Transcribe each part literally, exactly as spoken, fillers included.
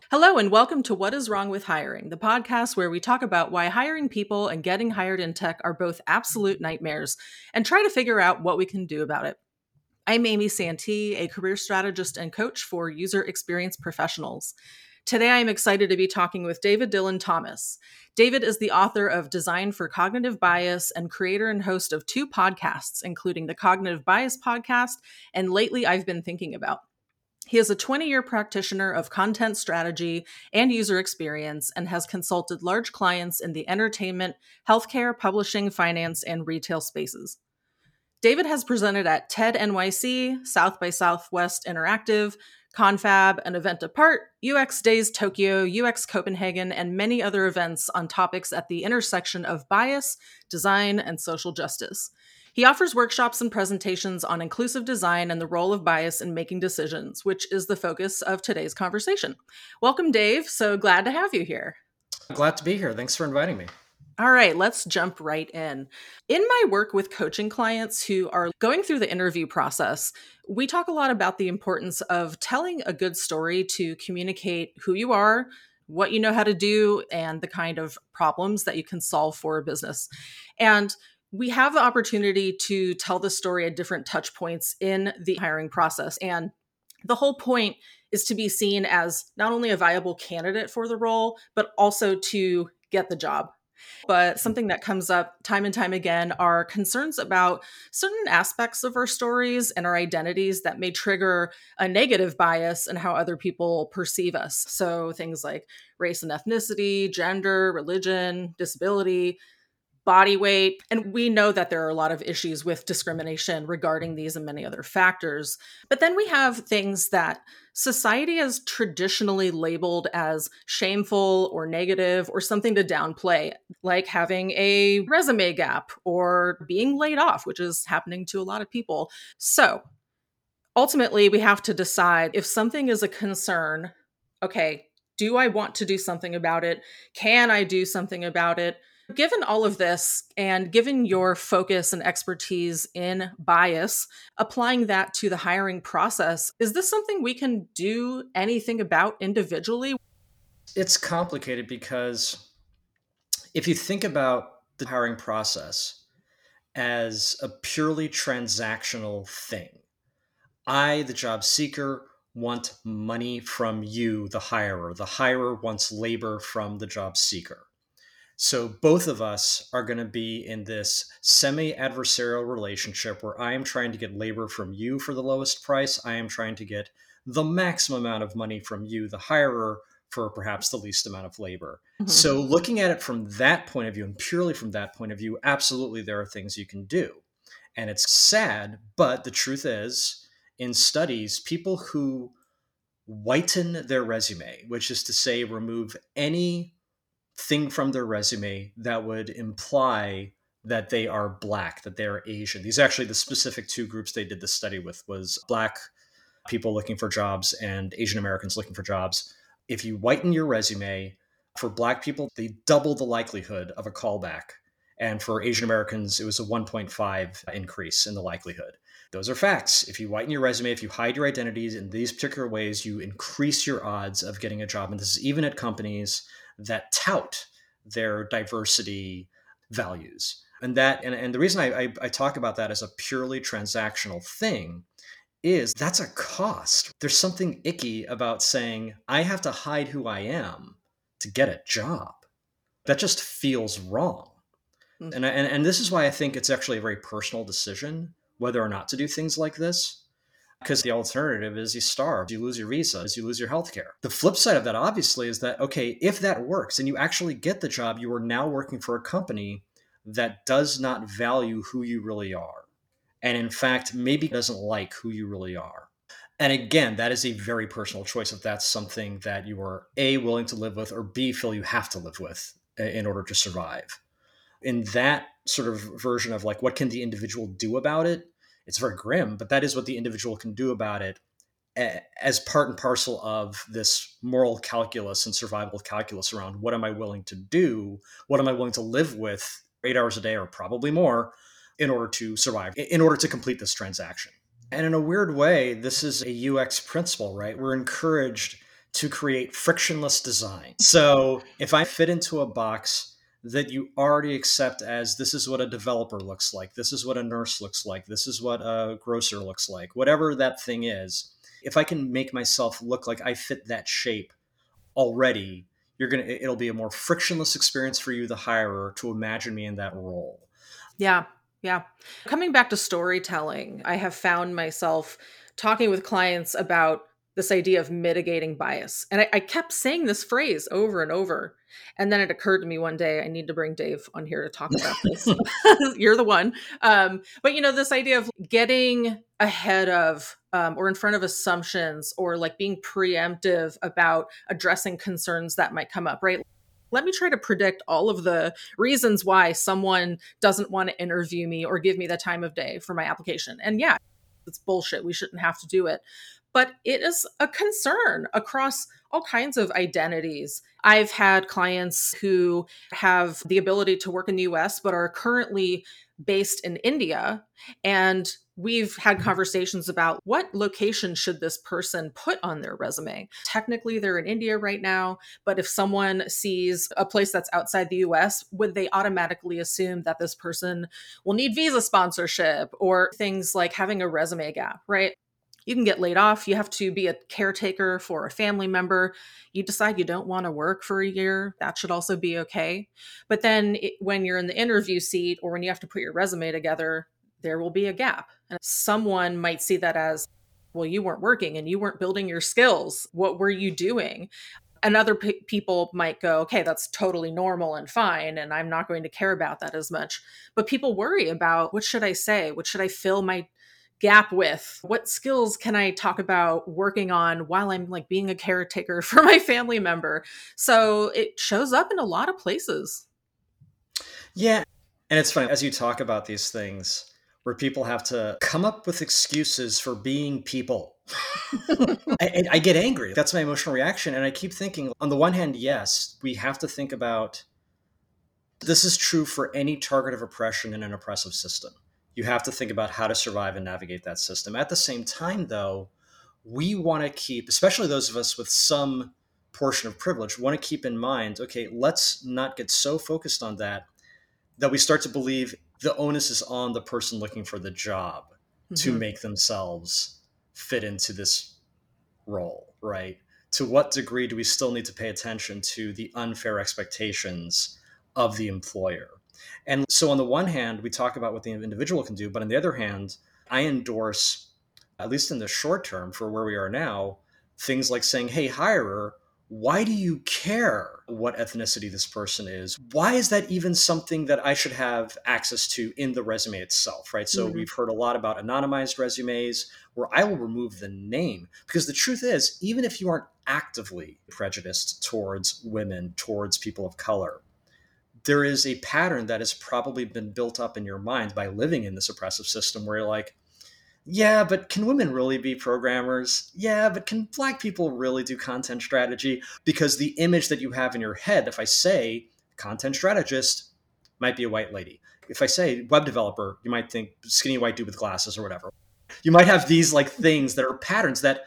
Hello, and welcome to What is Wrong with Hiring, the podcast where we talk about why hiring people and getting hired in tech are both absolute nightmares and try to figure out what we can do about it. I'm Amy Santee, a career strategist and coach for user experience professionals. Today, I am excited to be talking with David Dillon Thomas. David is the author of Design for Cognitive Bias and creator and host of two podcasts, including the Cognitive Bias podcast and Lately I've Been Thinking About. He is a twenty-year practitioner of content strategy and user experience and has consulted large clients in the entertainment, healthcare, publishing, finance, and retail spaces. David has presented at TED N Y C, South by Southwest Interactive, Confab, An Event Apart, U X Days Tokyo, U X Copenhagen, and many other events on topics at the intersection of bias, design, and social justice. He offers workshops and presentations on inclusive design and the role of bias in making decisions, which is the focus of today's conversation. Welcome, Dave. So glad to have you here. Glad to be here. Thanks for inviting me. All right, let's jump right in. In my work with coaching clients who are going through the interview process, we talk a lot about the importance of telling a good story to communicate who you are, what you know how to do, and the kind of problems that you can solve for a business. And we have the opportunity to tell the story at different touch points in the hiring process. And the whole point is to be seen as not only a viable candidate for the role, but also to get the job. But something that comes up time and time again are concerns about certain aspects of our stories and our identities that may trigger a negative bias in how other people perceive us. So things like race and ethnicity, gender, religion, disability, body weight. And we know that there are a lot of issues with discrimination regarding these and many other factors. But then we have things that society has traditionally labeled as shameful or negative or something to downplay, like having a resume gap or being laid off, which is happening to a lot of people. So ultimately, we have to decide if something is a concern, okay, do I want to do something about it? Can I do something about it? Given all of this and given your focus and expertise in bias, applying that to the hiring process, is this something we can do anything about individually? It's complicated because if you think about the hiring process as a purely transactional thing, I, the job seeker, want money from you, the hirer. The hirer wants labor from the job seeker. So both of us are going to be in this semi-adversarial relationship where I am trying to get labor from you for the lowest price. I am trying to get the maximum amount of money from you, the hirer, for perhaps the least amount of labor. Mm-hmm. So looking at it from that point of view and purely from that point of view, absolutely there are things you can do. And it's sad, but the truth is, in studies, people who whiten their resume, which is to say remove any thing from their resume that would imply that they are Black, that they are Asian. These are actually the specific two groups they did the study with was Black people looking for jobs and Asian Americans looking for jobs. If you whiten your resume, for Black people, they double the likelihood of a callback. And for Asian Americans, it was a one point five increase in the likelihood. Those are facts. If you whiten your resume, if you hide your identities in these particular ways, you increase your odds of getting a job. And this is even at companies that tout their diversity values. And that, and, and the reason I, I, I talk about that as a purely transactional thing is that's a cost. There's something icky about saying, I have to hide who I am to get a job. That just feels wrong. Mm-hmm. And, and, and this is why I think it's actually a very personal decision whether or not to do things like this. Because the alternative is you starve, you lose your visa, you lose your healthcare. The flip side of that, obviously, is that, okay, if that works and you actually get the job, you are now working for a company that does not value who you really are. And in fact, maybe doesn't like who you really are. And again, that is a very personal choice if that's something that you are A, willing to live with, or B, feel you have to live with in order to survive. In that sort of version of like, what can the individual do about it? It's very grim, but that is what the individual can do about it as part and parcel of this moral calculus and survival calculus around what am I willing to do? What am I willing to live with eight hours a day or probably more in order to survive, in order to complete this transaction? And in a weird way, this is a U X principle, right? We're encouraged to create frictionless design. So if I fit into a box that you already accept as this is what a developer looks like, this is what a nurse looks like, this is what a grocer looks like, whatever that thing is, if I can make myself look like I fit that shape already, you're gonna it'll be a more frictionless experience for you, the hirer, to imagine me in that role. Yeah. Yeah. Coming back to storytelling, I have found myself talking with clients about this idea of mitigating bias. And I, I kept saying this phrase over and over. And then it occurred to me one day, I need to bring Dave on here to talk about this. You're the one. Um, but, you know, this idea of getting ahead of um, or in front of assumptions, or like being preemptive about addressing concerns that might come up, right? Let me try to predict all of the reasons why someone doesn't want to interview me or give me the time of day for my application. And yeah, it's bullshit. We shouldn't have to do it. But it is a concern across all kinds of identities. I've had clients who have the ability to work in the U S, but are currently based in India. And we've had conversations about what location should this person put on their resume. Technically, they're in India right now, but if someone sees a place that's outside the U S, would they automatically assume that this person will need visa sponsorship, or things like having a resume gap, right? You can get laid off. You have to be a caretaker for a family member. You decide you don't want to work for a year. That should also be okay. But then it, when you're in the interview seat, or when you have to put your resume together, there will be a gap. And someone might see that as, well, you weren't working and you weren't building your skills. What were you doing? And other pe- people might go, okay, that's totally normal and fine, and I'm not going to care about that as much. But people worry about, what should I say? What should I fill my gap with? What skills can I talk about working on while I'm like being a caretaker for my family member? So it shows up in a lot of places. Yeah. And it's funny, as you talk about these things where people have to come up with excuses for being people. I, I get angry. That's my emotional reaction. And I keep thinking, on the one hand, yes, we have to think about this is true for any target of oppression in an oppressive system. You have to think about how to survive and navigate that system. At the same time, though, we want to keep, especially those of us with some portion of privilege, want to keep in mind, okay, let's not get so focused on that that we start to believe the onus is on the person looking for the job mm-hmm. to make themselves fit into this role, right? To what degree do we still need to pay attention to the unfair expectations of the employer? And so on the one hand, we talk about what the individual can do, but on the other hand, I endorse, at least in the short term for where we are now, things like saying, hey, hirer, why do you care what ethnicity this person is? Why is that even something that I should have access to in the resume itself, right? So mm-hmm. we've heard a lot about anonymized resumes where I will remove the name, because the truth is, even if you aren't actively prejudiced towards women, towards people of color, there is a pattern that has probably been built up in your mind by living in this oppressive system where you're like, yeah, but can women really be programmers? Yeah, but can Black people really do content strategy? Because the image that you have in your head, if I say content strategist, might be a white lady. If I say web developer, you might think skinny white dude with glasses or whatever. You might have these like things that are patterns that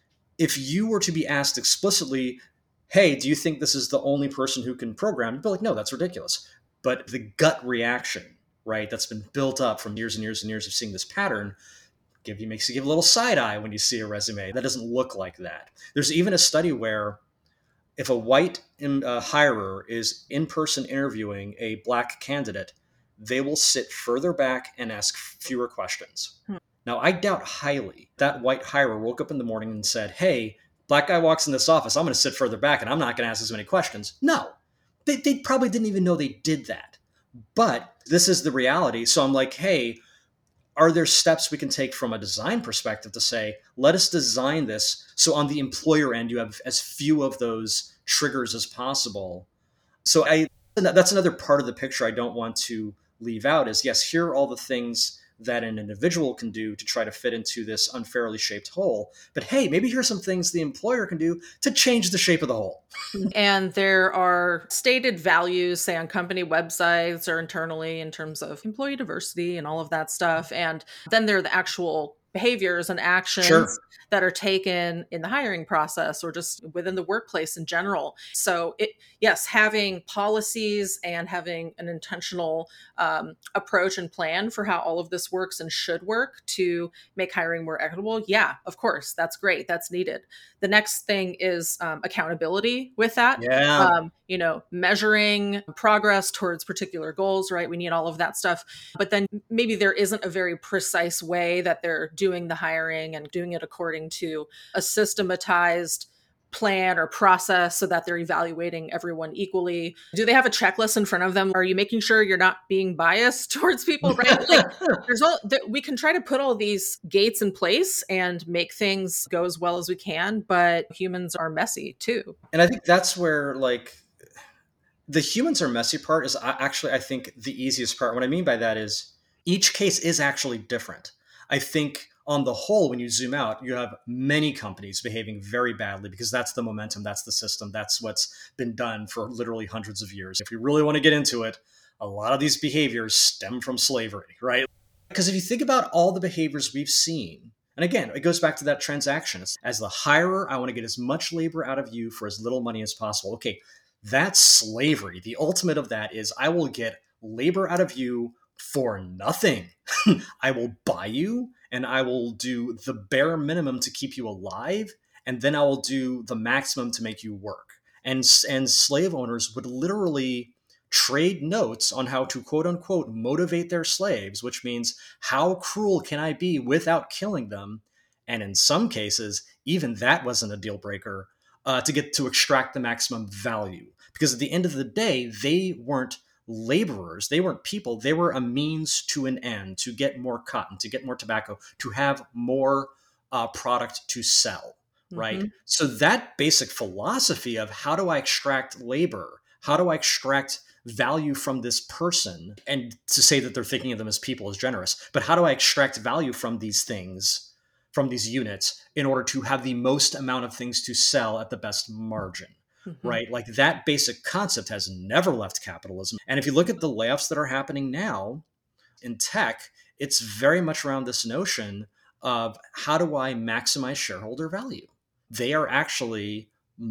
if you were to be asked explicitly, hey, do you think this is the only person who can program? You'd be like, no, that's ridiculous. But the gut reaction, right, that's been built up from years and years and years of seeing this pattern give you makes you give a little side eye when you see a resume that doesn't look like that. There's even a study where if a white in, uh, hirer is in person interviewing a Black candidate, they will sit further back and ask fewer questions. Hmm. Now, I doubt highly that white hirer woke up in the morning and said, hey, Black guy walks in this office, I'm going to sit further back and I'm not going to ask as many questions. No, they, they probably didn't even know they did that. But this is the reality. So I'm like, hey, are there steps we can take from a design perspective to say, let us design this so on the employer end, you have as few of those triggers as possible. So I that's another part of the picture I don't want to leave out is, yes, here are all the things that an individual can do to try to fit into this unfairly shaped hole. But hey, maybe here's some things the employer can do to change the shape of the hole. And there are stated values, say on company websites or internally in terms of employee diversity and all of that stuff. And then there are the actual behaviors and Sure. actions that are taken in the hiring process or just within the workplace in general. So, it, yes, having policies and having an intentional um, approach and plan for how all of this works and should work to make hiring more equitable. Yeah, of course, that's great. That's needed. The next thing is um, accountability with that. Yeah. Um, you know, measuring progress towards particular goals, right? We need all of that stuff. But then maybe there isn't a very precise way that they're doing the hiring and doing it according to a systematized plan or process so that they're evaluating everyone equally. Do they have a checklist in front of them? Are you making sure you're not being biased towards people, right? Like there's all that we can try to put all these gates in place and make things go as well as we can, but humans are messy too. And I think that's where like the humans are messy part is actually, I think, the easiest part. What I mean by that is each case is actually different. I think on the whole, when you zoom out, you have many companies behaving very badly because that's the momentum, that's the system, that's what's been done for literally hundreds of years. If you really want to get into it, a lot of these behaviors stem from slavery, right? Because if you think about all the behaviors we've seen, and again, it goes back to that transaction. It's, as the hirer, I want to get as much labor out of you for as little money as possible. Okay, that's slavery. The ultimate of that is I will get labor out of you for nothing. I will buy you and I will do the bare minimum to keep you alive. And then I will do the maximum to make you work. And, and slave owners would literally trade notes on how to quote unquote motivate their slaves, which means how cruel can I be without killing them? And in some cases, even that wasn't a deal breaker uh, to get to extract the maximum value. Because at the end of the day, they weren't laborers. They weren't people. They were a means to an end, to get more cotton, to get more tobacco, to have more uh, product to sell, right? Mm-hmm. So that basic philosophy of how do I extract labor? How do I extract value from this person? And to say that they're thinking of them as people is generous, but how do I extract value from these things, from these units, in order to have the most amount of things to sell at the best margin? Mm-hmm. Right? Like that basic concept has never left capitalism. And if you look at the layoffs that are happening now in tech, it's very much around this notion of how do I maximize shareholder value? They are actually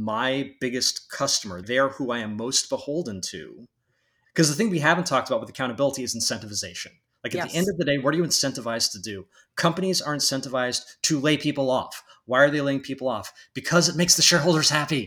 my biggest customer. They are who I am most beholden to. Because the thing we haven't talked about with accountability is incentivization. Like at yes. the end of the day, what are you incentivized to do? Companies are incentivized to lay people off. Why are they laying people off? Because it makes the shareholders happy.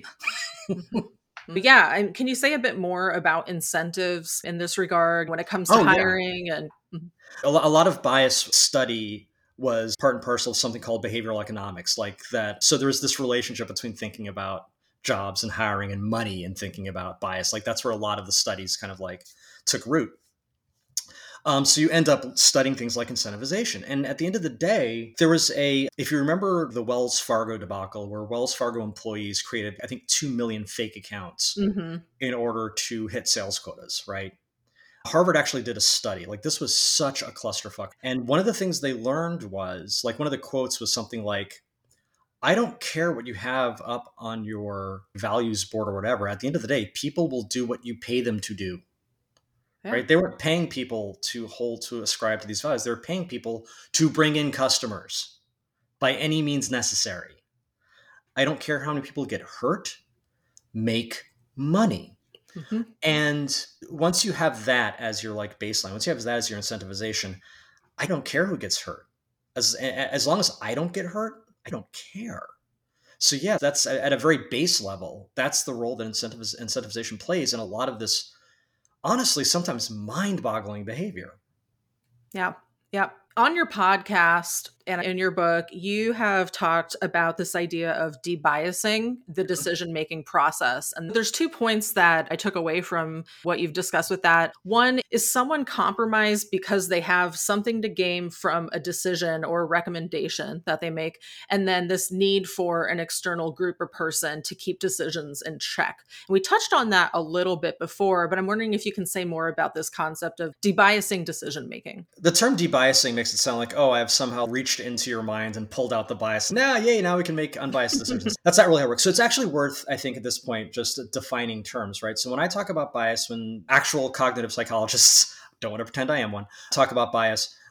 Yeah. And can you say a bit more about incentives in this regard when it comes to oh, hiring? Yeah. And a lot of bias study was part and parcel of something called behavioral economics, like that. So there was this relationship between thinking about jobs and hiring and money and thinking about bias. Like that's where a lot of the studies kind of like took root. Um, so you end up studying things like incentivization. And at the end of the day, there was a, if you remember the Wells Fargo debacle where Wells Fargo employees created, I think, two million fake accounts mm-hmm. in order to hit sales quotas, right? Harvard actually did a study. Like this was such a clusterfuck. And one of the things they learned was, like one of the quotes was something like, I don't care what you have up on your values board or whatever. At the end of the day, people will do what you pay them to do. Yeah. Right? They weren't paying people to hold, to ascribe to these values. They were paying people to bring in customers by any means necessary. I don't care how many people get hurt, make money. Mm-hmm. And once you have that as your like baseline, once you have that as your incentivization, I don't care who gets hurt. As, as long as I don't get hurt, I don't care. So yeah, that's at a very base level. That's the role that incentiviz- incentivization plays in a lot of this, honestly, sometimes mind-boggling behavior. Yeah. Yeah. On your podcast and in your book, you have talked about this idea of debiasing the decision-making process. And there's two points that I took away from what you've discussed with that. One is someone compromised because they have something to gain from a decision or a recommendation that they make. And then this need for an external group or person to keep decisions in check. And we touched on that a little bit before, but I'm wondering if you can say more about this concept of debiasing decision-making. The term debiasing makes it sound like, oh, I have somehow reached into your mind and pulled out the bias. Nah, yay, now we can make unbiased decisions. That's not really how it works. So it's actually worth, I think, at this point, just defining terms, right? So when I talk about bias, when actual cognitive psychologists, don't want to pretend I am one, talk about bias,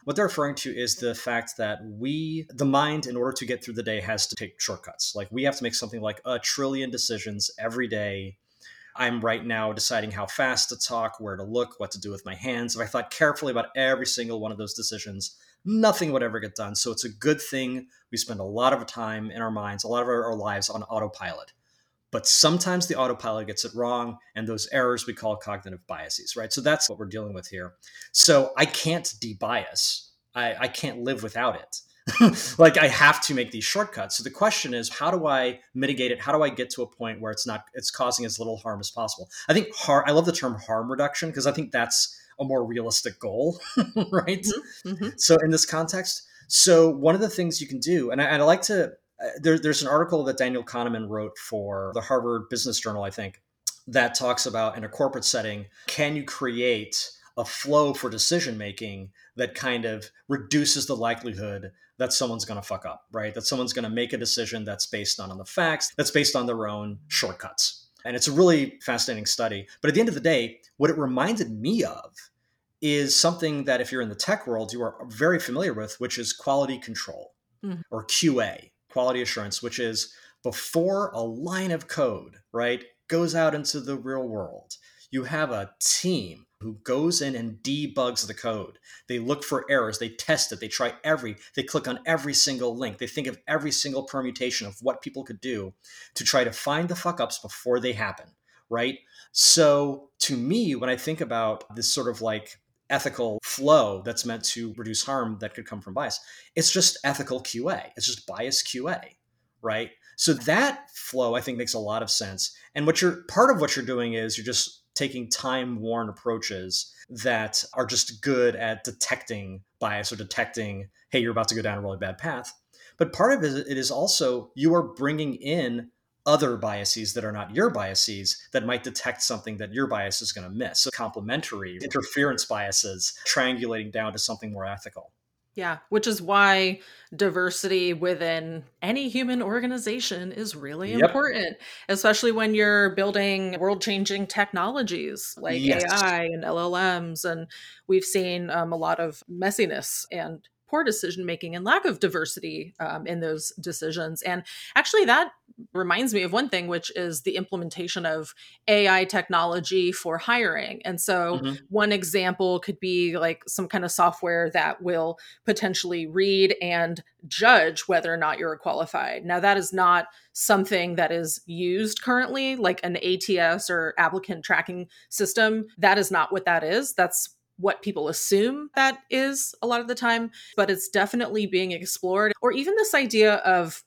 What they're referring to is the fact that we, the mind, in order to get through the day, has to take shortcuts. Like we have to make something like a trillion decisions every day. I'm right now deciding how fast to talk, where to look, what to do with my hands. If I thought carefully about every single one of those decisions, nothing would ever get done. So it's a good thing we spend a lot of time in our minds, a lot of our, our lives on autopilot. But sometimes the autopilot gets it wrong, and those errors we call cognitive biases, right? So that's what we're dealing with here. So I can't debias. I, I can't live without it. Like I have to make these shortcuts. So the question is, how do I mitigate it? How do I get to a point where it's not, it's causing as little harm as possible? I think harm, I love the term harm reduction because I think that's a more realistic goal, right? Mm-hmm. Mm-hmm. So in this context, so one of the things you can do, and I, and I like to, uh, there, there's an article that Daniel Kahneman wrote for the Harvard Business Journal, I think, that talks about in a corporate setting, can you create a flow for decision making that kind of reduces the likelihood that someone's going to fuck up, right? That someone's going to make a decision that's based not on the facts, that's based on their own shortcuts. And it's a really fascinating study. But at the end of the day, what it reminded me of is something that if you're in the tech world, you are very familiar with, which is quality control mm-hmm. or Q A, quality assurance, which is before a line of code, right, goes out into the real world, you have a team who goes in and debugs the code. They look for errors. They test it. They try every, they click on every single link. They think of every single permutation of what people could do to try to find the fuck ups before they happen, right? So to me, when I think about this sort of like ethical flow that's meant to reduce harm that could come from bias, it's just ethical Q A. It's just bias Q A, right? So that flow, I think, makes a lot of sense. And what you're, part of what you're doing is you're just taking time-worn approaches that are just good at detecting bias or detecting, hey, you're about to go down a really bad path. But part of it, it is also you are bringing in other biases that are not your biases that might detect something that your bias is going to miss. So complementary interference biases, triangulating down to something more ethical. Yeah, which is why diversity within any human organization is really yep. important, especially when you're building world-changing technologies like yes. A I and L L Ms. And we've seen um, a lot of messiness and poor decision-making and lack of diversity um, in those decisions. And actually that reminds me of one thing, which is the implementation of A I technology for hiring. And so mm-hmm. one example could be like some kind of software that will potentially read and judge whether or not you're qualified. Now, that is not something that is used currently, like an A T S or applicant tracking system. That is not what that is. That's what people assume that is a lot of the time, but it's definitely being explored. Or even this idea of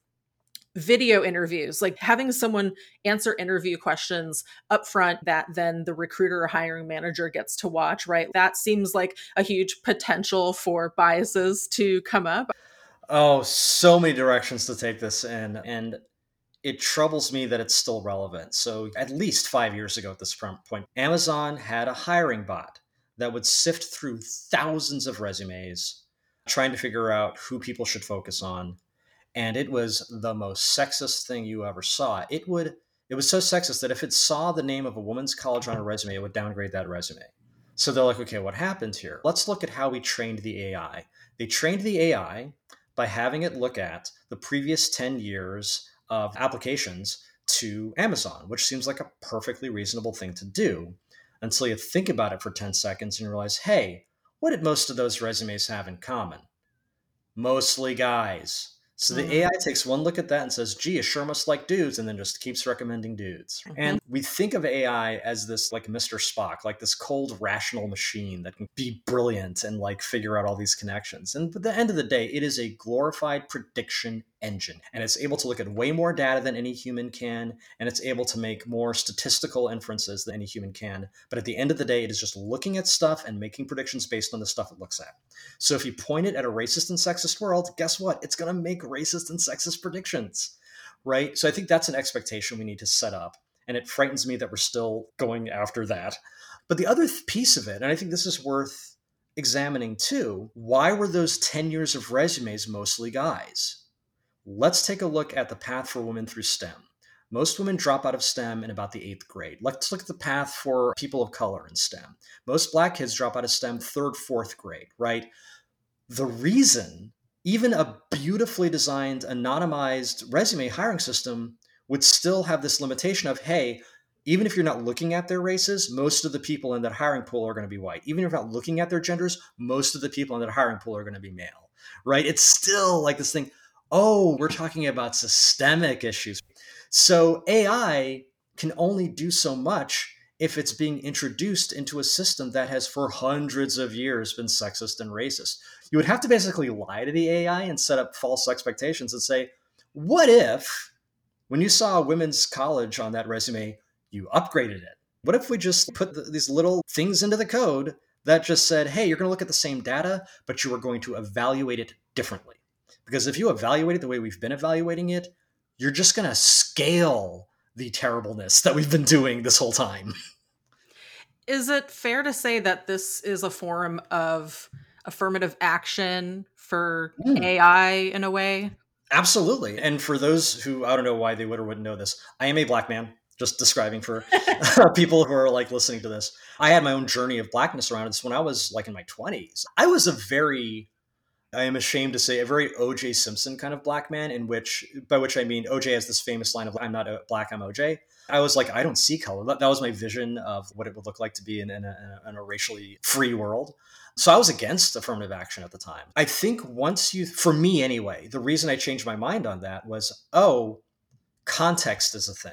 video interviews, like having someone answer interview questions up front that then the recruiter or hiring manager gets to watch, right? That seems like a huge potential for biases to come up. Oh, so many directions to take this in. And it troubles me that it's still relevant. So at least five years ago at this point, Amazon had a hiring bot that would sift through thousands of resumes, trying to figure out who people should focus on. And it was the most sexist thing you ever saw. It would, it was so sexist that if it saw the name of a woman's college on a resume, it would downgrade that resume. So they're like, okay, what happened here? Let's look at how we trained the A I. They trained the A I by having it look at the previous ten years of applications to Amazon, which seems like a perfectly reasonable thing to do until you think about it for ten seconds and you realize, hey, what did most of those resumes have in common? Mostly guys. So the mm-hmm. A I takes one look at that and says, gee, it sure must like dudes, and then just keeps recommending dudes. Mm-hmm. And we think of A I as this like Mister Spock, like this cold, rational machine that can be brilliant and like figure out all these connections. And at the end of the day, it is a glorified prediction engine. And it's able to look at way more data than any human can. And it's able to make more statistical inferences than any human can. But at the end of the day, it is just looking at stuff and making predictions based on the stuff it looks at. So if you point it at a racist and sexist world, guess what? It's going to make racist and sexist predictions, right? So I think that's an expectation we need to set up. And it frightens me that we're still going after that. But the other th- piece of it, and I think this is worth examining too, why were those ten years of resumes mostly guys? Let's take a look at the path for women through STEM. Most women drop out of STEM in about the eighth grade. Let's look at the path for people of color in STEM. Most Black kids drop out of STEM third, fourth grade, right? The reason even a beautifully designed, anonymized resume hiring system would still have this limitation of, hey, even if you're not looking at their races, most of the people in that hiring pool are going to be white. Even if you're not looking at their genders, most of the people in that hiring pool are going to be male, right? It's still like this thing, oh, we're talking about systemic issues. So A I can only do so much if it's being introduced into a system that has for hundreds of years been sexist and racist. You would have to basically lie to the A I and set up false expectations and say, what if when you saw women's college on that resume, you upgraded it? What if we just put the, these little things into the code that just said, hey, you're going to look at the same data, but you are going to evaluate it differently? Because if you evaluate it the way we've been evaluating it, you're just going to scale the terribleness that we've been doing this whole time. Is it fair to say that this is a form of affirmative action for mm. A I in a way? Absolutely. And for those who, I don't know why they would or wouldn't know this, I am a Black man, just describing for people who are like listening to this. I had my own journey of Blackness around this when I was like in my twenties. I was a very, I am ashamed to say, a very O J Simpson kind of Black man, in which, by which I mean, O J has this famous line of, I'm not a Black, I'm O J. I was like, I don't see color. That, that was my vision of what it would look like to be in, in, a, in a racially free world. So I was against affirmative action at the time. I think once you, for me anyway, the reason I changed my mind on that was, oh, context is a thing.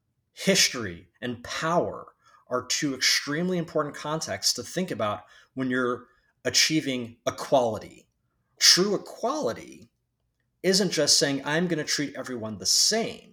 History and power are two extremely important contexts to think about when you're achieving equality. True equality isn't just saying, I'm going to treat everyone the same.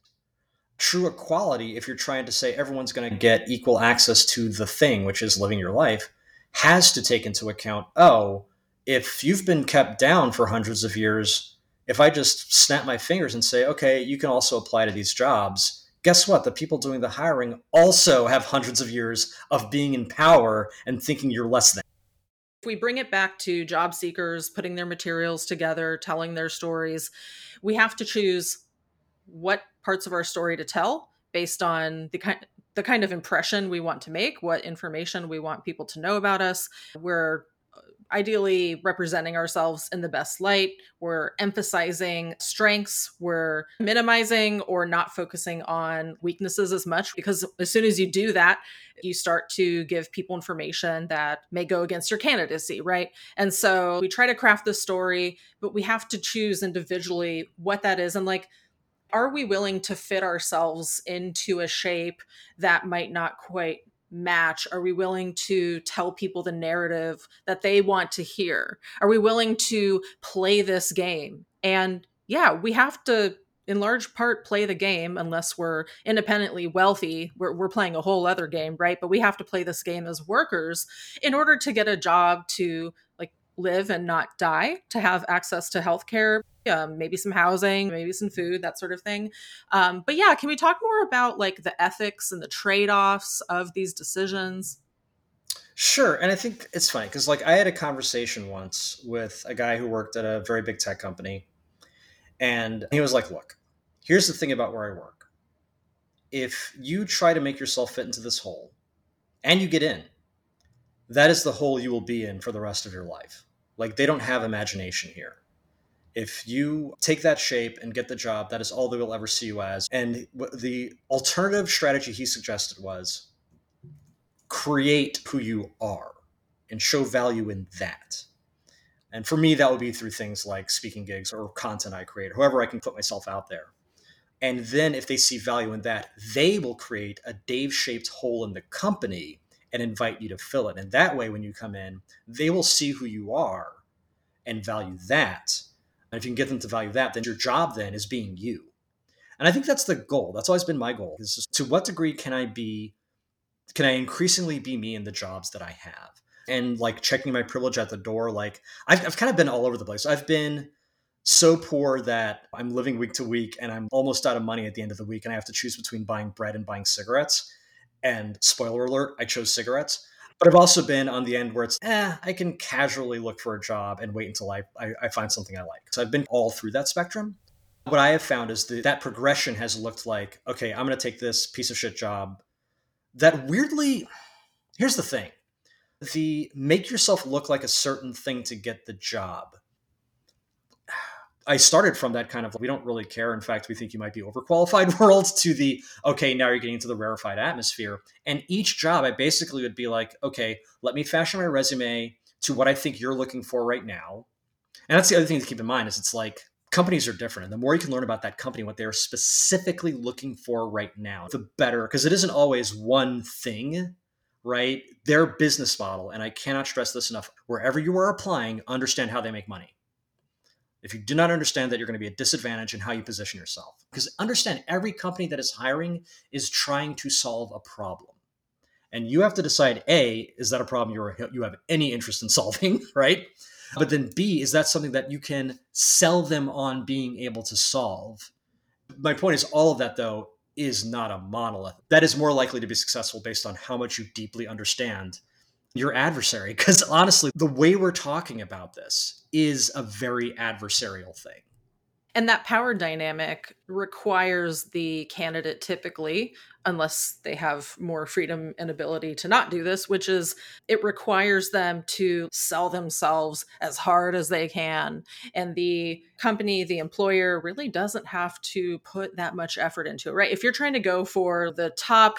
True equality, if you're trying to say everyone's going to get equal access to the thing, which is living your life, has to take into account, oh, if you've been kept down for hundreds of years, if I just snap my fingers and say, okay, you can also apply to these jobs, guess what? The people doing the hiring also have hundreds of years of being in power and thinking you're less than. If we bring it back to job seekers putting their materials together, telling their stories, we have to choose what parts of our story to tell based on the kind the kind of impression we want to make, what information we want people to know about us. We're ideally representing ourselves in the best light. We're emphasizing strengths. We're minimizing or not focusing on weaknesses as much, because as soon as you do that, you start to give people information that may go against your candidacy, right? And so we try to craft the story, but we have to choose individually what that is. And like, are we willing to fit ourselves into a shape that might not quite match? Are we willing to tell people the narrative that they want to hear? Are we willing to play this game? And yeah, we have to, in large part, play the game unless we're independently wealthy. We're, we're playing a whole other game, right? But we have to play this game as workers in order to get a job, to like live and not die, to have access to healthcare, um, maybe some housing, maybe some food, that sort of thing. Um, but yeah, can we talk more about like the ethics and the trade-offs of these decisions? Sure. And I think it's funny because like I had a conversation once with a guy who worked at a very big tech company. And he was like, look, here's the thing about where I work. If you try to make yourself fit into this hole and you get in, that is the hole you will be in for the rest of your life. Like they don't have imagination here. If you take that shape and get the job, that is all they will ever see you as. And the alternative strategy he suggested was create who you are and show value in that. And for me, that would be through things like speaking gigs or content I create, however I can put myself out there. And then if they see value in that, they will create a Dave-shaped hole in the company and invite you to fill it. And that way, when you come in, they will see who you are and value that. And if you can get them to value that, then your job then is being you. And I think that's the goal. That's always been my goal. Is just, to what degree can I be, can I increasingly be me in the jobs that I have? And like checking my privilege at the door, like I've, I've kind of been all over the place. I've been so poor that I'm living week to week and I'm almost out of money at the end of the week. And I have to choose between buying bread and buying cigarettes. And spoiler alert, I chose cigarettes. But I've also been on the end where it's, eh, I can casually look for a job and wait until I, I, I find something I like. So I've been all through that spectrum. What I have found is that that progression has looked like, okay, I'm going to take this piece of shit job that weirdly, here's the thing. The make yourself look like a certain thing to get the job. I started from that kind of, we don't really care. In fact, we think you might be overqualified world to the, okay, now you're getting into the rarefied atmosphere. And each job, I basically would be like, okay, let me fashion my resume to what I think you're looking for right now. And that's the other thing to keep in mind is it's like companies are different. And the more you can learn about that company, what they're specifically looking for right now, the better, because it isn't always one thing, right? Their business model, and I cannot stress this enough, wherever you are applying, understand how they make money. If you do not understand that, you're going to be at a disadvantage in how you position yourself. Because understand, every company that is hiring is trying to solve a problem. And you have to decide, A, is that a problem you're, you have any interest in solving, right? But then B, is that something that you can sell them on being able to solve? My point is, all of that, though, is not a monolith. That is more likely to be successful based on how much you deeply understand your adversary. Because honestly, the way we're talking about this is a very adversarial thing. And that power dynamic requires the candidate typically, unless they have more freedom and ability to not do this, which is it requires them to sell themselves as hard as they can. And the company, the employer really doesn't have to put that much effort into it, right? If you're trying to go for the top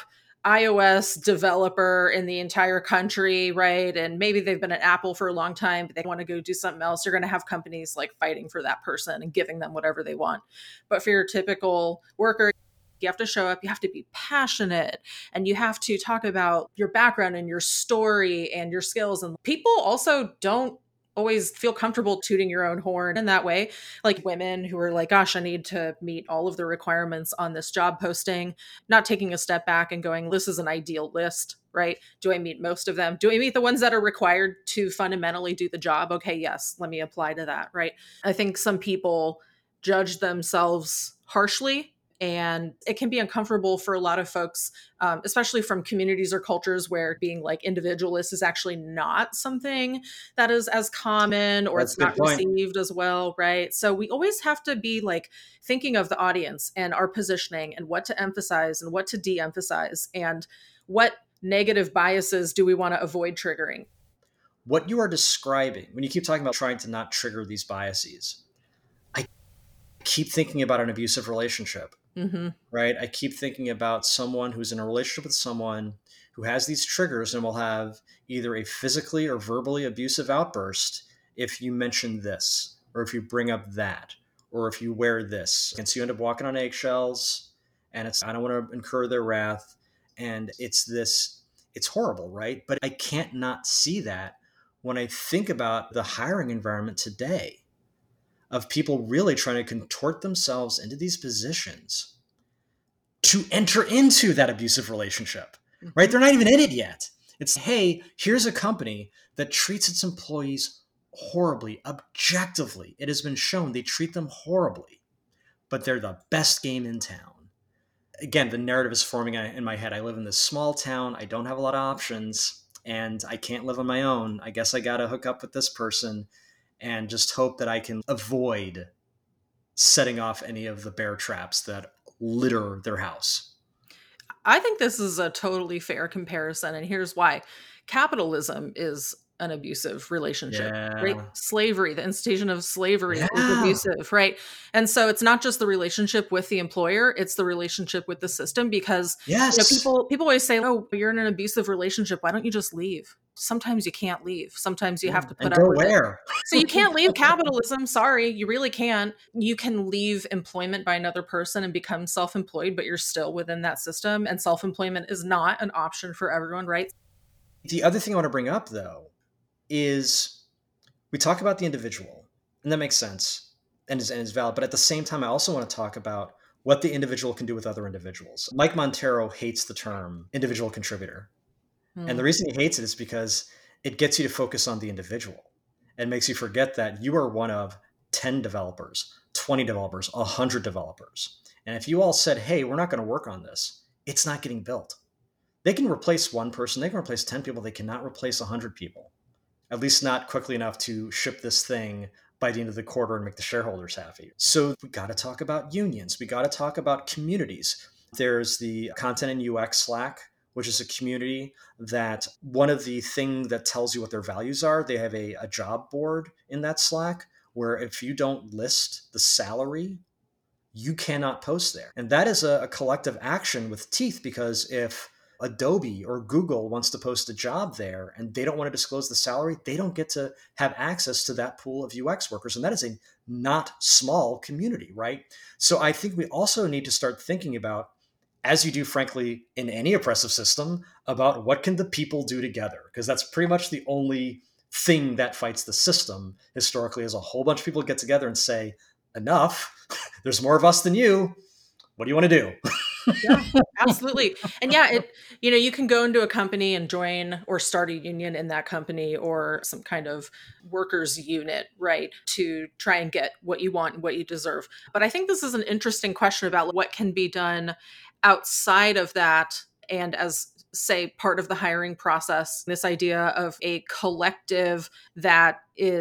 iOS developer in the entire country, right? And maybe they've been at Apple for a long time, but they want to go do something else. You're going to have companies like fighting for that person and giving them whatever they want. But for your typical worker, you have to show up, you have to be passionate, and you have to talk about your background and your story and your skills. And people also don't always feel comfortable tooting your own horn in that way. Like women who are like, gosh, I need to meet all of the requirements on this job posting, not taking a step back and going, this is an ideal list, right? Do I meet most of them? Do I meet the ones that are required to fundamentally do the job? Okay, yes, let me apply to that, right? I think some people judge themselves harshly, and it can be uncomfortable for a lot of folks, um, especially from communities or cultures where being like individualist is actually not something that is as common, or That's it's a good not point. received as well, right? So we always have to be like thinking of the audience and our positioning and what to emphasize and what to de-emphasize and what negative biases do we want to avoid triggering. What you are describing, when you keep talking about trying to not trigger these biases, I keep thinking about an abusive relationship. Mm-hmm. Right? I keep thinking about someone who's in a relationship with someone who has these triggers and will have either a physically or verbally abusive outburst if you mention this, or if you bring up that, or if you wear this. And so you end up walking on eggshells, and it's, I don't want to incur their wrath. And it's this, it's horrible, right? But I can't not see that when I think about the hiring environment today, of people really trying to contort themselves into these positions to enter into that abusive relationship, right? They're not even in it yet. It's, hey, here's a company that treats its employees horribly, objectively. It has been shown they treat them horribly, but they're the best game in town. Again, the narrative is forming in my head. I live in this small town. I don't have a lot of options, and I can't live on my own. I guess I got to hook up with this person and just hope that I can avoid setting off any of the bear traps that litter their house. I think this is a totally fair comparison, and here's why. Capitalism is an abusive relationship, Yeah. right? Slavery, the institution of slavery Yeah. is abusive, right? And so it's not just the relationship with the employer, it's the relationship with the system, because Yes. you know, people people always say, oh, you're in an abusive relationship, why don't you just leave? Sometimes you can't leave. Sometimes you have to put and up go with where? it. So you can't leave capitalism. Sorry, you really can't. You can leave employment by another person and become self-employed, but you're still within that system. And self-employment is not an option for everyone, right? The other thing I want to bring up, though, is we talk about the individual, and that makes sense and is, and is valid. But at the same time, I also want to talk about what the individual can do with other individuals. Mike Montero hates the term individual contributor. Hmm. And the reason he hates it is because it gets you to focus on the individual and makes you forget that you are one of ten developers, twenty developers, one hundred developers. And if you all said, hey, we're not going to work on this, it's not getting built. They can replace one person, they can replace ten people, they cannot replace one hundred people, at least not quickly enough to ship this thing by the end of the quarter and make the shareholders happy. So we got to talk about unions. We got to talk about communities. There's the content and U X Slack, which is a community that one of the thing that tells you what their values are, they have a, a job board in that Slack where if you don't list the salary, you cannot post there. And that is a, a collective action with teeth, because if Adobe or Google wants to post a job there and they don't want to disclose the salary, they don't get to have access to that pool of U X workers. And that is a not small community, right? So I think we also need to start thinking about, as you do, frankly, in any oppressive system, about what can the people do together? Because that's pretty much the only thing that fights the system historically, is a whole bunch of people get together and say, enough, there's more of us than you. What do you want to do? Yeah, absolutely. And yeah, it, you know, you can go into a company and join or start a union in that company or some kind of workers unit, right, to try and get what you want and what you deserve. But I think this is an interesting question about what can be done outside of that, and as, say, part of the hiring process, this idea of a collective that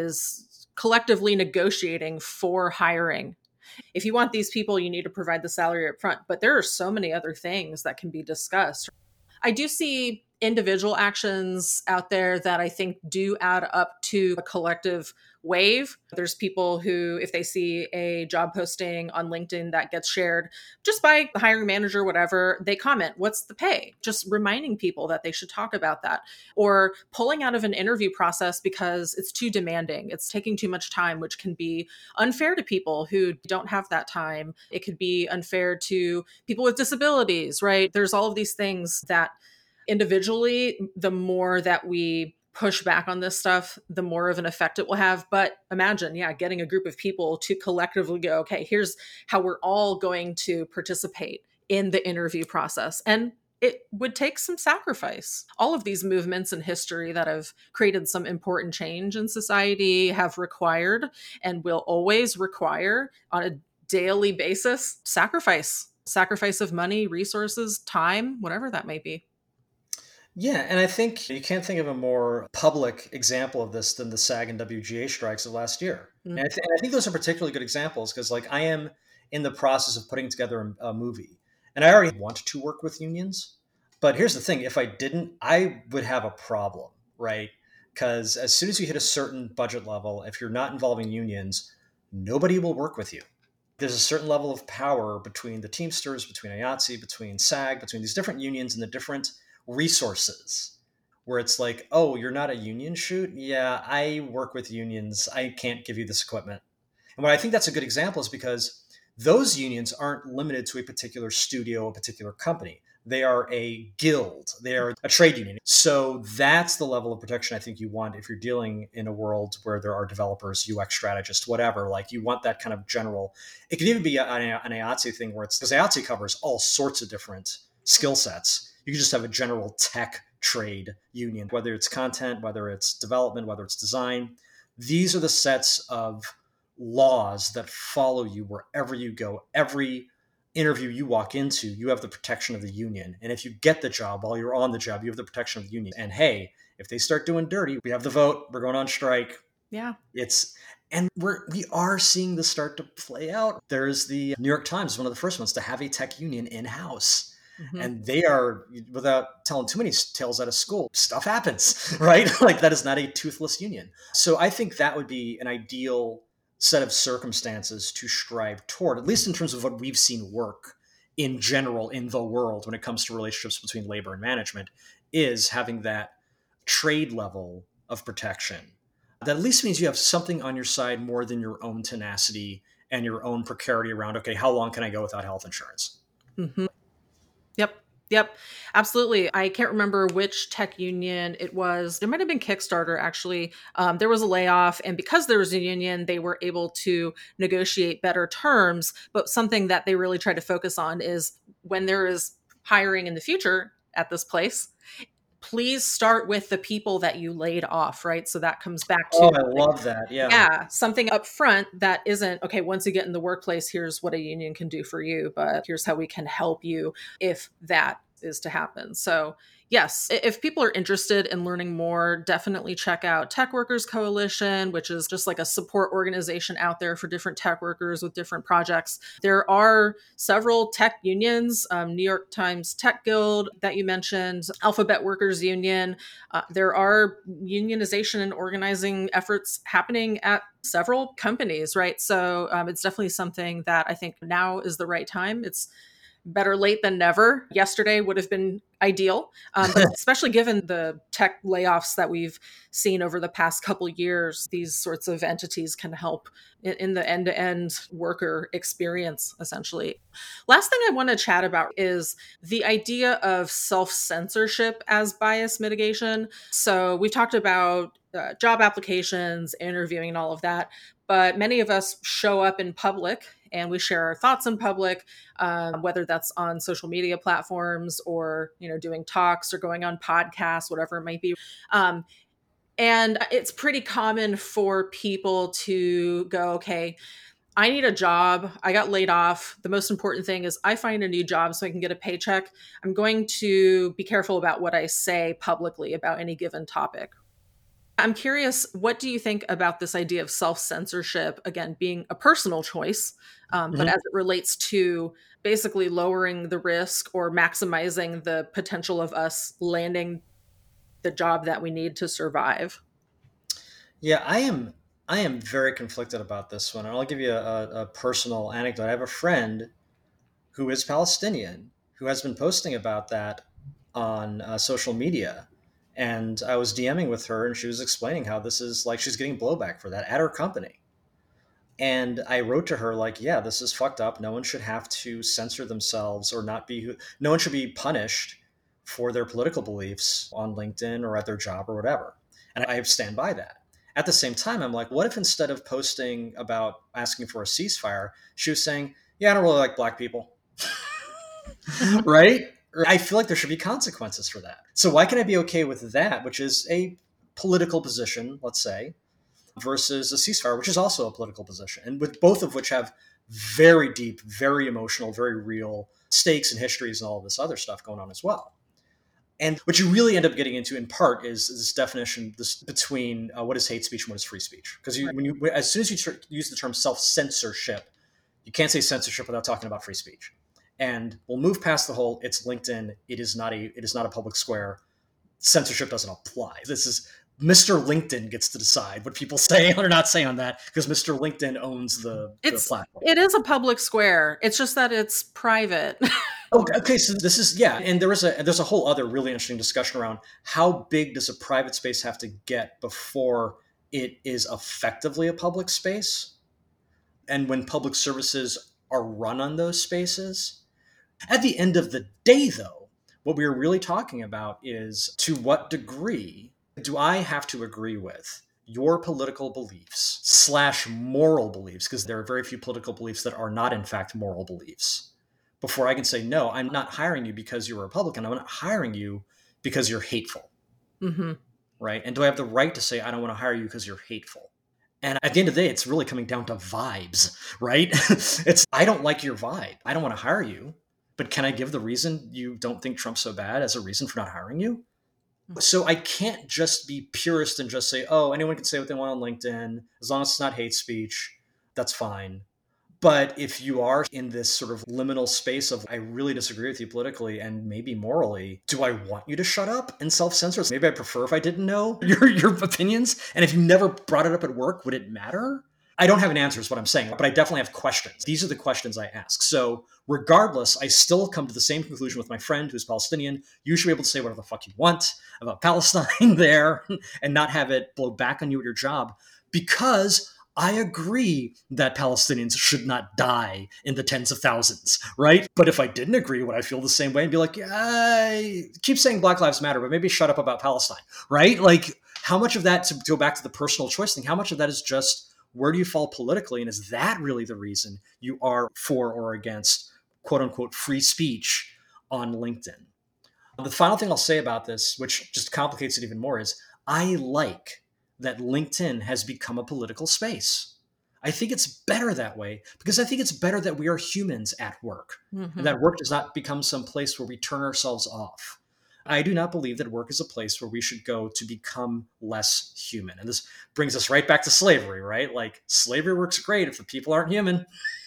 is collectively negotiating for hiring. If you want these people, you need to provide the salary up front. But there are so many other things that can be discussed. I do see individual actions out there that I think do add up to a collective wave. There's people who, if they see a job posting on LinkedIn that gets shared just by the hiring manager, whatever, they comment, what's the pay? Just reminding people that they should talk about that. Or pulling out of an interview process because it's too demanding. It's taking too much time, which can be unfair to people who don't have that time. It could be unfair to people with disabilities, right? There's all of these things that individually, the more that we push back on this stuff, the more of an effect it will have. But imagine, yeah, getting a group of people to collectively go, okay, here's how we're all going to participate in the interview process. And it would take some sacrifice. All of these movements in history that have created some important change in society have required and will always require, on a daily basis, sacrifice, sacrifice of money, resources, time, whatever that may be. Yeah, and I think you can't think of a more public example of this than the SAG and W G A strikes of last year. Mm-hmm. And, I th- and I think those are particularly good examples because, like, I am in the process of putting together a, a movie, and I already want to work with unions. But here's the thing: if I didn't, I would have a problem, right? Because as soon as you hit a certain budget level, if you're not involving unions, nobody will work with you. There's a certain level of power between the Teamsters, between I A T S E, between SAG, between these different unions and the different resources, where it's like, oh, you're not a union shoot? Yeah, I work with unions. I can't give you this equipment. And what I think that's a good example is because those unions aren't limited to a particular studio, a particular company. They are a guild. They are a trade union. So that's the level of protection I think you want if you're dealing in a world where there are developers, U X strategists, whatever. Like, you want that kind of general. It could even be an I A T S E thing where it's, because I A T S E covers all sorts of different skill sets. You can just have a general tech trade union, whether it's content, whether it's development, whether it's design. These are the sets of laws that follow you wherever you go. Every interview you walk into, you have the protection of the union. And if you get the job while you're on the job, you have the protection of the union. And hey, if they start doing dirty, we have the vote, we're going on strike. Yeah. It's, and we're, we are seeing this start to play out. There's the New York Times, one of the first ones to have a tech union in-house. Mm-hmm. And they are, without telling too many tales out of school, stuff happens, right? Like, that is not a toothless union. So I think that would be an ideal set of circumstances to strive toward, at least in terms of what we've seen work in general in the world when it comes to relationships between labor and management, is having that trade level of protection. That at least means you have something on your side more than your own tenacity and your own precarity around, okay, how long can I go without health insurance? Mm-hmm. Yep. Yep. Absolutely. I can't remember which tech union it was. There might have been Kickstarter, actually. Um, there was a layoff, and because there was a union, they were able to negotiate better terms. But something that they really try to focus on is when there is hiring in the future at this place, please start with the people that you laid off, right? So that comes back to, oh, I love that. Yeah. Yeah. Something up front that isn't, okay, once you get in the workplace, here's what a union can do for you, but here's how we can help you if that is to happen. So yes, if people are interested in learning more, definitely check out Tech Workers Coalition, which is just like a support organization out there for different tech workers with different projects. There are several tech unions, um, New York Times Tech Guild that you mentioned, Alphabet Workers Union. Uh, there are unionization and organizing efforts happening at several companies, right? So um, it's definitely something that I think now is the right time. It's better late than never. Yesterday would have been ideal, um, but especially given the tech layoffs that we've seen over the past couple of years, these sorts of entities can help in, in the end-to-end worker experience, essentially. Last thing I want to chat about is the idea of self-censorship as bias mitigation. So we've talked about uh, job applications, interviewing, and all of that, but many of us show up in public and we share our thoughts in public, um, whether that's on social media platforms or, you know, doing talks or going on podcasts, whatever it might be. Um, and it's pretty common for people to go, okay, I need a job. I got laid off. The most important thing is I find a new job so I can get a paycheck. I'm going to be careful about what I say publicly about any given topic. I'm curious, what do you think about this idea of self-censorship, again, being a personal choice, um, but Mhm. as it relates to basically lowering the risk or maximizing the potential of us landing the job that we need to survive? Yeah, I am. I am very conflicted about this one, and I'll give you a, a personal anecdote. I have a friend who is Palestinian who has been posting about that on uh, social media, and I was DMing with her, and she was explaining how this is like she's getting blowback for that at her company. And I wrote to her like, yeah, this is fucked up. No one should have to censor themselves or not be. No one should be punished for their political beliefs on LinkedIn or at their job or whatever. And I stand by that. At the same time, I'm like, what if instead of posting about asking for a ceasefire, she was saying, yeah, I don't really like black people. Right? I feel like there should be consequences for that. So why can I be okay with that, which is a political position, let's say, versus a ceasefire, which is also a political position, and with both of which have very deep, very emotional, very real stakes and histories and all of this other stuff going on as well. And what you really end up getting into, in part, is this definition this between uh, what is hate speech and what is free speech. Because you, when you, as soon as you tr- use the term self censorship, you can't say censorship without talking about free speech. And we'll move past the whole it's LinkedIn. It is not a it is not a public square. Censorship doesn't apply. This is Mister LinkedIn gets to decide what people say or not say on that because Mister LinkedIn owns the, the It's platform. it is a public square. It's just that it's private. Okay, okay, so this is yeah, and there is a there's a whole other really interesting discussion around how big does a private space have to get before it is effectively a public space, and when public services are run on those spaces. At the end of the day, though, what we are really talking about is to what degree do I have to agree with your political beliefs slash moral beliefs, because there are very few political beliefs that are not, in fact, moral beliefs, before I can say, no, I'm not hiring you because you're a Republican. I'm not hiring you because you're hateful. Mm-hmm. Right? And do I have the right to say, I don't want to hire you because you're hateful? And at the end of the day, it's really coming down to vibes, right? It's, I don't like your vibe. I don't want to hire you. But can I give the reason you don't think Trump's so bad as a reason for not hiring you? So I can't just be purist and just say, oh, anyone can say what they want on LinkedIn. As long as it's not hate speech, that's fine. But if you are in this sort of liminal space of, I really disagree with you politically and maybe morally, do I want you to shut up and self-censor? Maybe I'd prefer if I didn't know your, your opinions. And if you never brought it up at work, would it matter? I don't have an answer is what I'm saying, but I definitely have questions. These are the questions I ask. So regardless, I still come to the same conclusion with my friend who's Palestinian. You should be able to say whatever the fuck you want about Palestine there and not have it blow back on you at your job, because I agree that Palestinians should not die in the tens of thousands, right? But if I didn't agree, would I feel the same way and be like, yeah, keep saying Black Lives Matter, but maybe shut up about Palestine, right? Like, how much of that, to go back to the personal choice thing, how much of that is just, where do you fall politically? And is that really the reason you are for or against quote unquote free speech on LinkedIn? The final thing I'll say about this, which just complicates it even more, is I like that LinkedIn has become a political space. I think it's better that way because I think it's better that we are humans at work and Mm-hmm. that work does not become some place where we turn ourselves off. I do not believe that work is a place where we should go to become less human. And this brings us right back to slavery, right? Like slavery works great if the people aren't human.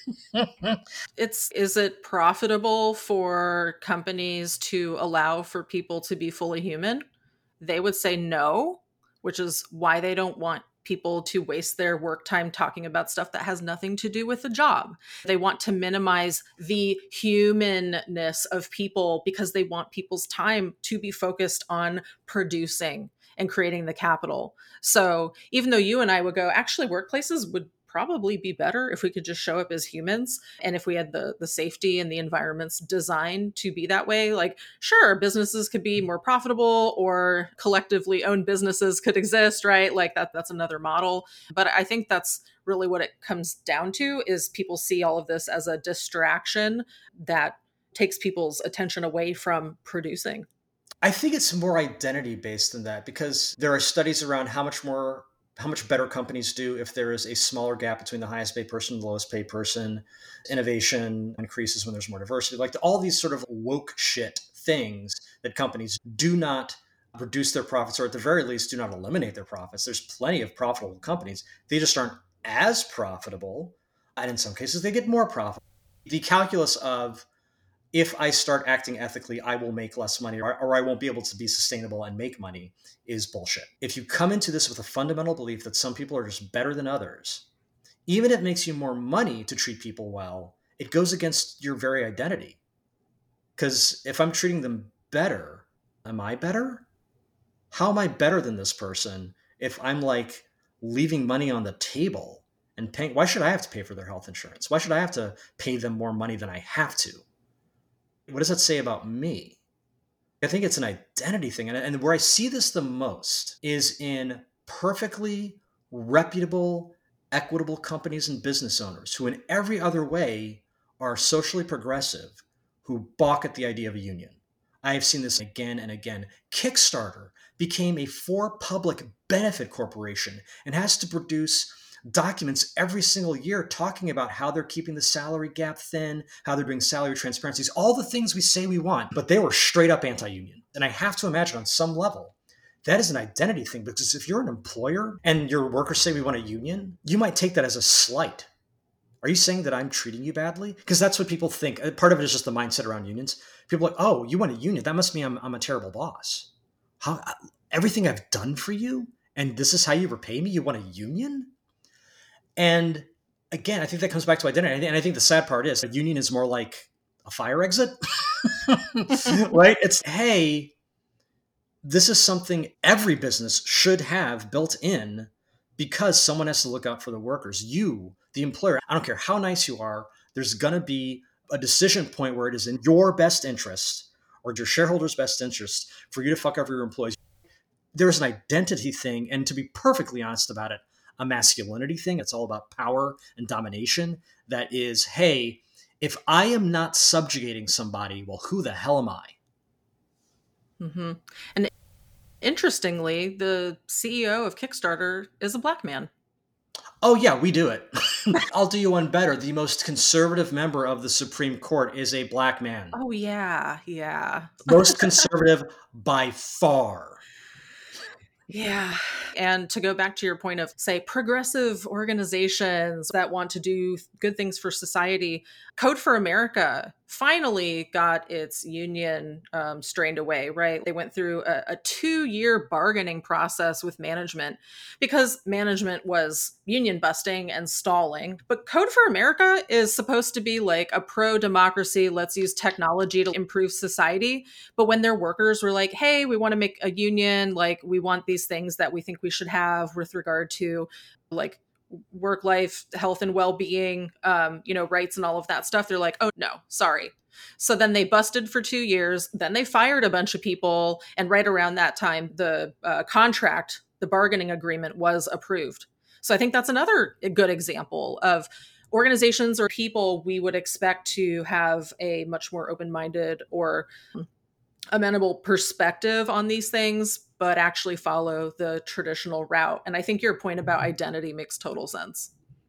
It's is it profitable for companies to allow for people to be fully human? They would say no, which is why they don't want people to waste their work time talking about stuff that has nothing to do with the job. They want to minimize the humanness of people because they want people's time to be focused on producing and creating the capital. So even though you and I would go, actually, workplaces would probably be better if we could just show up as humans and if we had the the safety and the environments designed to be that way. Like, sure, businesses could be more profitable or collectively owned businesses could exist, right? Like that that's another model. But I think that's really what it comes down to is people see all of this as a distraction that takes people's attention away from producing. I think it's more identity based than that because there are studies around how much more how much better companies do if there is a smaller gap between the highest paid person and the lowest paid person. Innovation increases when there's more diversity. Like all these sort of woke shit things that companies do not reduce their profits or at the very least do not eliminate their profits. There's plenty of profitable companies. They just aren't as profitable. And in some cases they get more profit. The calculus of if I start acting ethically, I will make less money or, or I won't be able to be sustainable and make money is bullshit. If you come into this with a fundamental belief that some people are just better than others, even if it makes you more money to treat people well, it goes against your very identity. Because if I'm treating them better, am I better? How am I better than this person if I'm like leaving money on the table and paying? Why should I have to pay for their health insurance? Why should I have to pay them more money than I have to? What does that say about me? I think it's an identity thing. And, and where I see this the most is in perfectly reputable, equitable companies and business owners who, in every other way, are socially progressive, who balk at the idea of a union. I have seen this again and again. Kickstarter became a for public benefit corporation and has to produce documents every single year talking about how they're keeping the salary gap thin, how they're doing salary transparencies, all the things we say we want, but they were straight up anti-union. And I have to imagine on some level, that is an identity thing because if you're an employer and your workers say we want a union, you might take that as a slight. Are you saying that I'm treating you badly? Because that's what people think. Part of it is just the mindset around unions. People are like, oh, you want a union? That must mean I'm, I'm a terrible boss. How, everything I've done for you and this is how you repay me? You want a union? And again, I think that comes back to identity. And I think the sad part is a union is more like a fire exit, right? It's, hey, this is something every business should have built in because someone has to look out for the workers. You, the employer, I don't care how nice you are, there's going to be a decision point where it is in your best interest or your shareholders' best interest for you to fuck over your employees. There's an identity thing. And to be perfectly honest about it, a masculinity thing. It's all about power and domination. That is, hey, if I am not subjugating somebody, well, who the hell am I? Mm-hmm. And interestingly, the C E O of Kickstarter is a black man. Oh, yeah, we do it. I'll do you one better. The most conservative member of the Supreme Court is a black man. Oh, yeah. Yeah. Most conservative by far. Yeah. And to go back to your point of, say, progressive organizations that want to do good things for society, Code for America finally got its union um, strained away, right? They went through a, a two-year bargaining process with management because management was union busting and stalling. But Code for America is supposed to be like a pro-democracy, let's use technology to improve society. But when their workers were like, hey, we want to make a union, like we want these things that we think we should have with regard to like work life, health and well-being, um, you know, rights and all of that stuff. They're like, oh no, sorry. So then they busted for two years. Then they fired a bunch of people. And right around that time, the uh, contract, the bargaining agreement was approved. So I think that's another good example of organizations or people we would expect to have a much more open-minded or amenable perspective on these things, but actually follow the traditional route. And I think your point about identity makes total sense.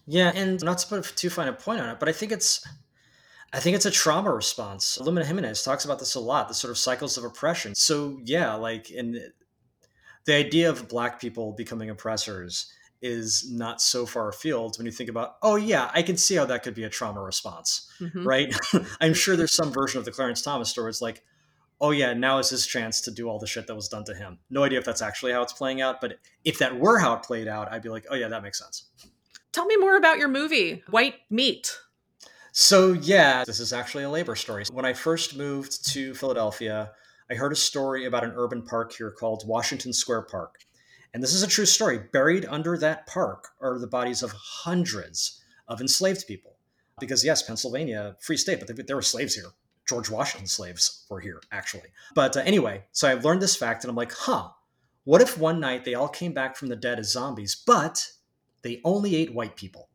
Yeah, and not to put too fine a point on it, but I think it's I think it's a trauma response. Lumina Jimenez talks about this a lot, the sort of cycles of oppression. So yeah, like in the idea of black people becoming oppressors is not so far afield when you think about, oh yeah, I can see how that could be a trauma response, Hmm. right? I'm sure there's some version of the Clarence Thomas story. It's like, oh yeah, now is his chance to do all the shit that was done to him. No idea if that's actually how it's playing out, but if that were how it played out, I'd be like, oh yeah, that makes sense. Tell me more about your movie, White Meat. So yeah, this is actually a labor story. When I first moved to Philadelphia, I heard a story about an urban park here called Washington Square Park. And this is a true story. Buried under that park are the bodies of hundreds of enslaved people. Because yes, Pennsylvania, free state, but there were slaves here. George Washington slaves were here, actually. But uh, anyway, so I learned this fact and I'm like, huh, what if one night they all came back from the dead as zombies, but they only ate white people?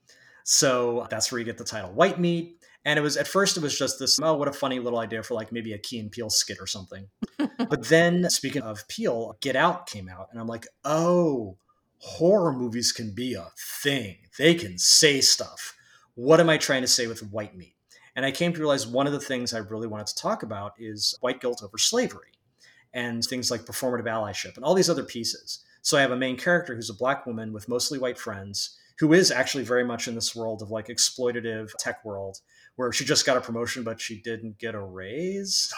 So that's where you get the title White Meat. And it was at first it was just this, oh, what a funny little idea for like maybe a Key and Peele skit or something. But then speaking of Peele, Get Out came out, and I'm like, oh, horror movies can be a thing. They can say stuff. What am I trying to say with White Meat? And I came to realize one of the things I really wanted to talk about is white guilt over slavery and things like performative allyship and all these other pieces. So I have a main character who's a black woman with mostly white friends who is actually very much in this world of like exploitative tech world where she just got a promotion, but she didn't get a raise.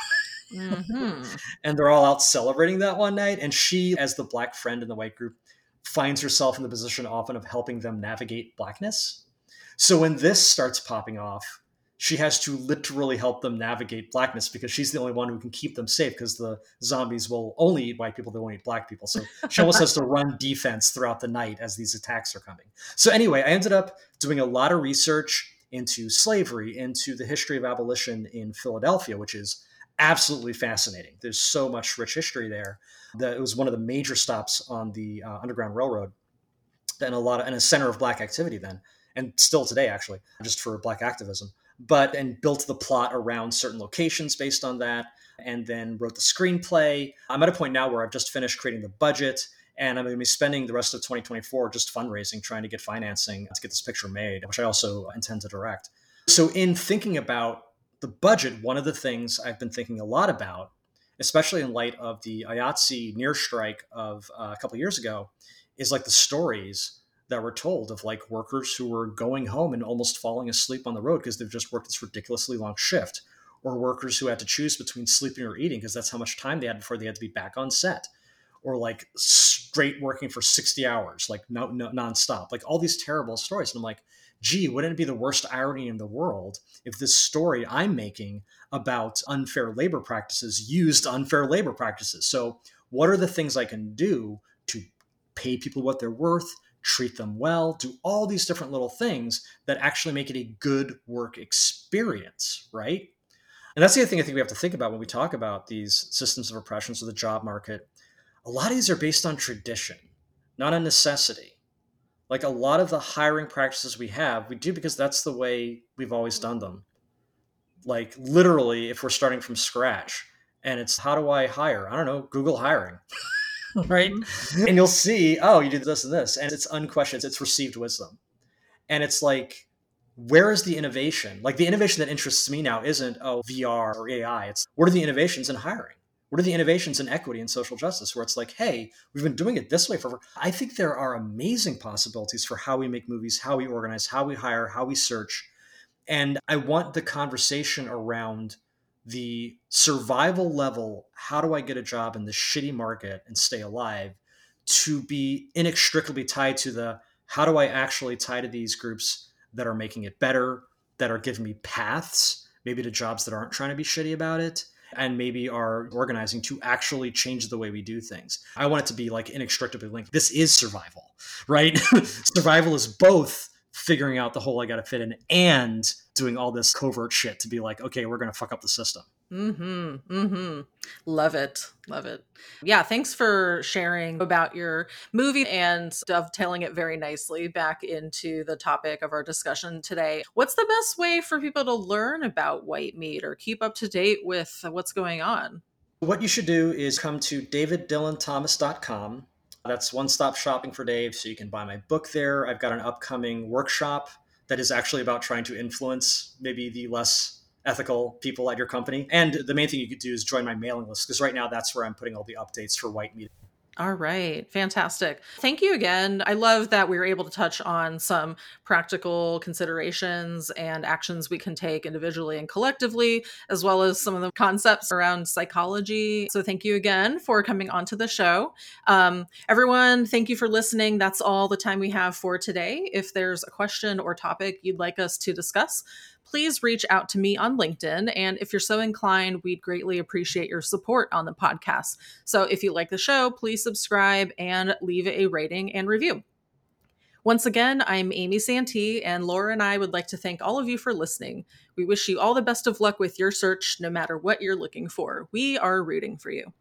Hmm. And they're all out celebrating that one night. And she, as the black friend in the white group, finds herself in the position often of helping them navigate blackness. So when this starts popping off, she has to literally help them navigate blackness because she's the only one who can keep them safe because the zombies will only eat white people, they won't eat black people. So she almost has to run defense throughout the night as these attacks are coming. So anyway, I ended up doing a lot of research into slavery, into the history of abolition in Philadelphia, which is absolutely fascinating. There's so much rich history there. That it was one of the major stops on the uh, Underground Railroad and a lot of, and a center of black activity then, and still today actually, just for black activism. But and built the plot around certain locations based on that, and then wrote the screenplay. I'm at a point now where I've just finished creating the budget, and I'm going to be spending the rest of twenty twenty-four just fundraising, trying to get financing to get this picture made, which I also intend to direct. So in thinking about the budget, one of the things I've been thinking a lot about, especially in light of the I A T S E near strike of uh, a couple of years ago, is like the stories that were told of like workers who were going home and almost falling asleep on the road because they've just worked this ridiculously long shift, or workers who had to choose between sleeping or eating because that's how much time they had before they had to be back on set, or like straight working for sixty hours, like no, no, nonstop, like all these terrible stories. And I'm like, gee, wouldn't it be the worst irony in the world if this story I'm making about unfair labor practices used unfair labor practices? So what are the things I can do to pay people what they're worth, treat them well, do all these different little things that actually make it a good work experience, right? And that's the other thing I think we have to think about when we talk about these systems of oppression, so the job market. A lot of these are based on tradition, not on necessity. Like a lot of the hiring practices we have, we do because that's the way we've always done them. Like literally, if we're starting from scratch and it's how do I hire? I don't know, Google hiring, right? Hmm. And you'll see, oh, you did this and this. And it's unquestioned, it's received wisdom. And it's like, where is the innovation? Like the innovation that interests me now isn't, oh, V R or A I. It's what are the innovations in hiring? What are the innovations in equity and social justice where it's like, hey, we've been doing it this way forever. I think there are amazing possibilities for how we make movies, how we organize, how we hire, how we search. And I want the conversation around the survival level, how do I get a job in this shitty market and stay alive, to be inextricably tied to the how do I actually tie to these groups that are making it better, that are giving me paths, maybe to jobs that aren't trying to be shitty about it, and maybe are organizing to actually change the way we do things. I want it to be like inextricably linked. This is survival, right? Survival is both figuring out the hole I got to fit in and doing all this covert shit to be like, okay, we're going to fuck up the system. Mm-hmm. Mm-hmm. Love it. Love it. Yeah. Thanks for sharing about your movie and dovetailing it very nicely back into the topic of our discussion today. What's the best way for people to learn about White Meat or keep up to date with what's going on? What you should do is come to david dylan thomas dot com. That's one-stop shopping for Dave. So you can buy my book there. I've got an upcoming workshop that is actually about trying to influence maybe the less ethical people at your company. And the main thing you could do is join my mailing list, because right now that's where I'm putting all the updates for White Meat. All right. Fantastic. Thank you again. I love that we were able to touch on some practical considerations and actions we can take individually and collectively, as well as some of the concepts around psychology. So thank you again for coming onto the show. Um, everyone, thank you for listening. That's all the time we have for today. If there's a question or topic you'd like us to discuss, please reach out to me on LinkedIn. And if you're so inclined, we'd greatly appreciate your support on the podcast. So if you like the show, please subscribe and leave a rating and review. Once again, I'm Amy Santee, and Laura and I would like to thank all of you for listening. We wish you all the best of luck with your search, no matter what you're looking for. We are rooting for you.